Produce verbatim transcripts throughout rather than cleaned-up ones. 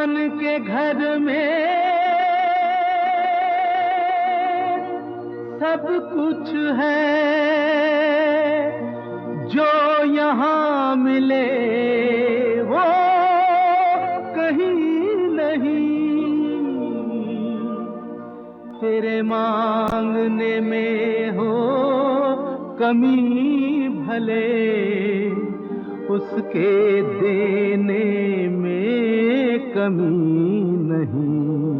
भगवान के घर में सब कुछ है, जो यहाँ मिले वो कहीं नहीं। तेरे मांगने में हो कमी भले, उसके देने में कमी नहीं।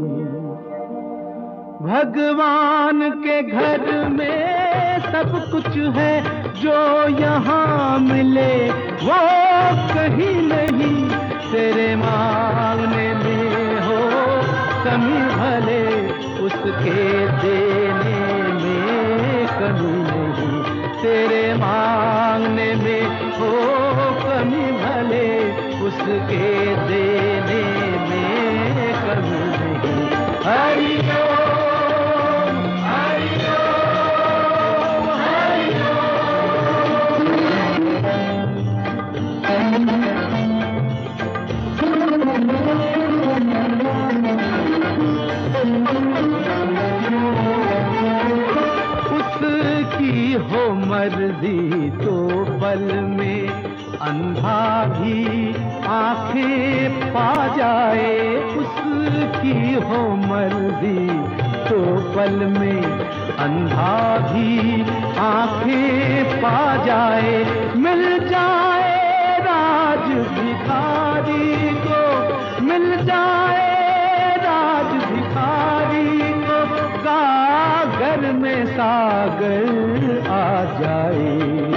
भगवान के घर में सब कुछ है, जो यहाँ मिले वो कहीं नहीं। तेरे मांगने में हो कमी भले, उसके देने में कमी नहीं। तेरे मांगने में हो कमी भले, उसके देने में कमी नहीं। हरि ओम, हरि ओम, हरि उसकी हो मर्जी तो पल में अंधा भी आंखें पा जाए। उसकी हो मर्जी तो पल में अंधा भी आंखें पा जाए। मिल जाए राज भिखारी को, मिल जाए राज भिखारी को, गागर में सागर आ जाए।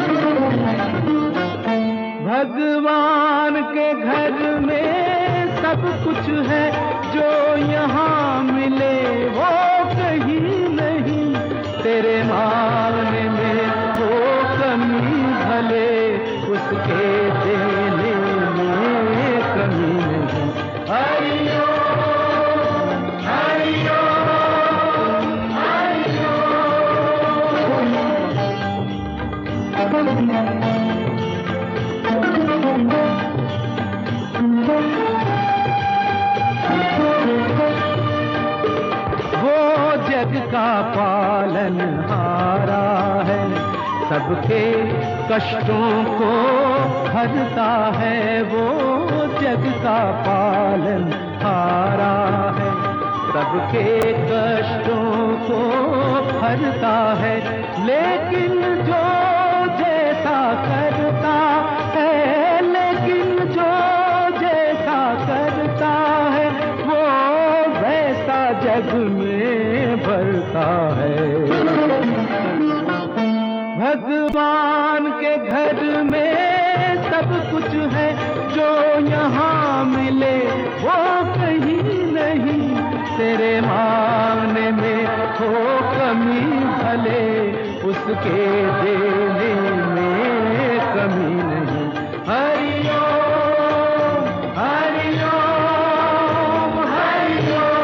भगवान के घर में सब कुछ है, जो यहाँ मिले वो कहीं नहीं। तेरे मांगने में हो कमी भले, उसके देने में कमी नहीं। हरि ओम, हरि ओम, हरि ओम। जग का पालन हारा है, सबके कष्टों को हरता है। वो जग का पालन हारा है, सबके कष्टों को हरता है। लेकिन जो जैसा करता है, लेकिन जो जैसा करता है, वो वैसा जग में भरता है। भगवान के घर में सब कुछ है, जो यहाँ मिले वो कहीं नहीं। तेरे मांगने में हो कमी भले, उसके देने में कमी नहीं। हरि ओम, हरि ओम, हरि ओम।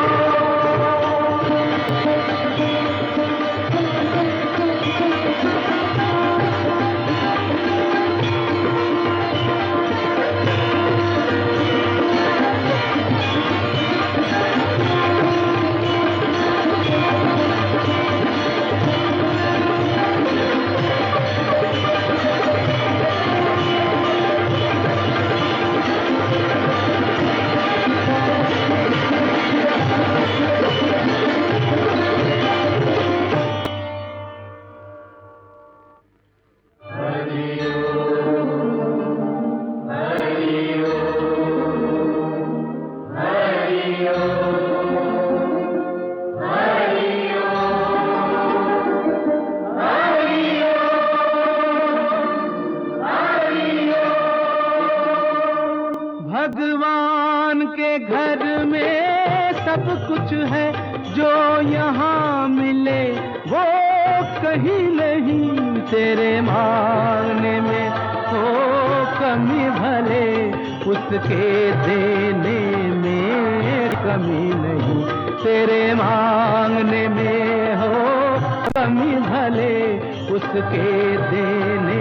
भगवान के घर में सब कुछ है, जो यहाँ मिले वो कहीं नहीं। तेरे मांगने में हो कमी भले, उसके देने में कमी नहीं। तेरे मांगने में हो कमी भले, उसके देने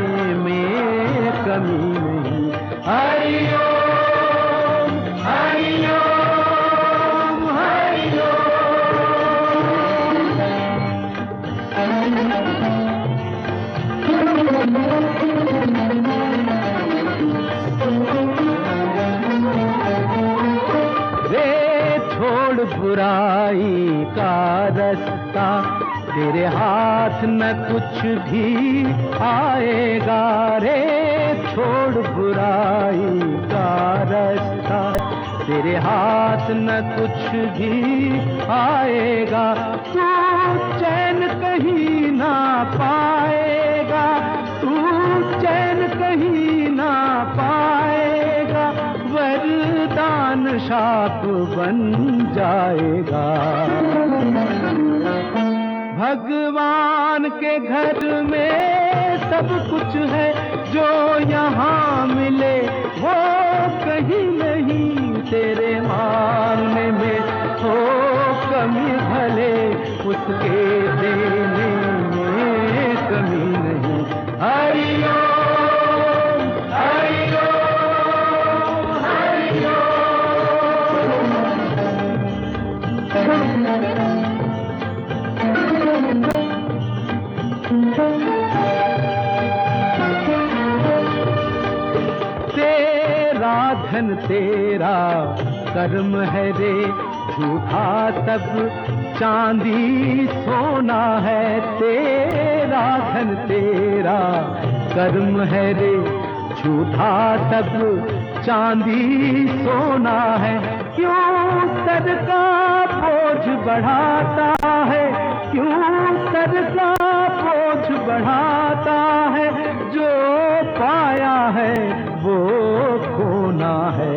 में कमी नहीं। हरि ओम, हरि ओम। छोड़ बुराई का रास्ता, तेरे हाथ न कुछ भी आएगा रे। छोड़ बुराई का रास्ता, तेरे हाथ न कुछ भी आएगा। तू चैन कहीं ना पाएगा, तू चैन कहीं ना पाएगा, वरदान शाप बन जाएगा। भगवान के घर में सब कुछ है, जो यहाँ मिले वो कहीं नहीं। तेरे मांगने में हो कमी भले, उसके देने में कमी नहीं। हरि ओम, हरि ओम, हरि तेरा धन तेरा कर्म है रे, झूठा सब चांदी सोना है। तेरा धन तेरा कर्म है रे, झूठा सब चांदी सोना है। क्यों सर का बोझ बढ़ाता है, क्यों सर का बोझ बढ़ाता है, जो पाया है वो खोना है।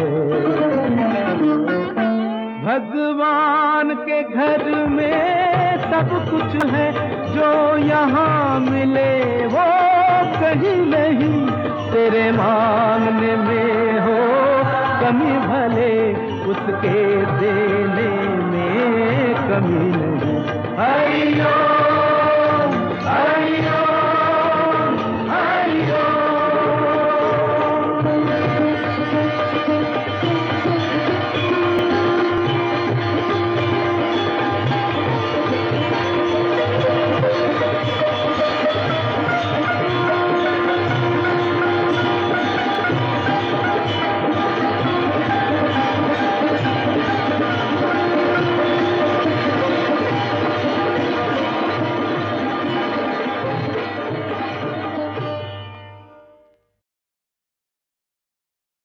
भगवान के घर में सब कुछ है, जो यहाँ मिले वो कहीं नहीं। तेरे मांगने में हो कमी भले, उसके देने में कमी नहीं। हरि ओम।